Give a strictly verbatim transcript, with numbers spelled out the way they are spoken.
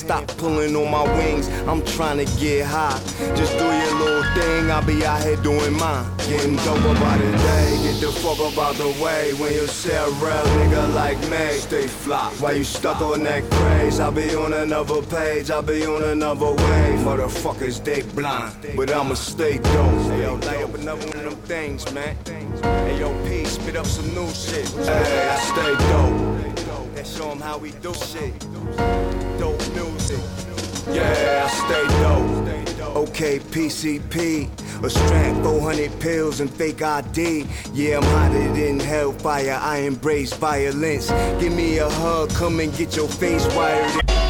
stop pulling on my wings. I'm trying to get high. Just do your little thing, I'll be out here doing mine. Getting dope about the day, get the fuck up out the way. When you say a real nigga like me, stay fly. Why you stuck on that craze? I'll be on another page, I'll be on another wave. Motherfuckers, they blind, but I'ma stay dope. Hey yo, light up another one of them things, man. Hey yo, P, spit up some new shit. Hey, I stay dope. And show 'em how we do shit. Dope music. Yeah, I stay dope. Okay, P C P. A strap, four hundred pills and fake I D. Yeah, I'm hotter than hellfire. I embrace violence. Give me a hug, come and get your face wired.